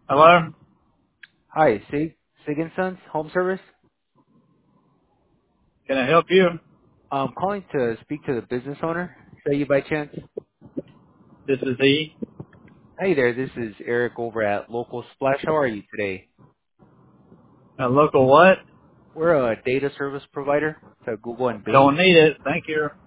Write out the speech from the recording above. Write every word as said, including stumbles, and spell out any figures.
Hello? Hi, Sig Sig and Sons Home Service. Can I help you? I'm calling to speak to the business owner. Is that you by chance? This is E. Hey there, this is Eric over at Local Splash. How are you today? A local what? We're a data service provider to Google and Bing. Don't need it. Thank you.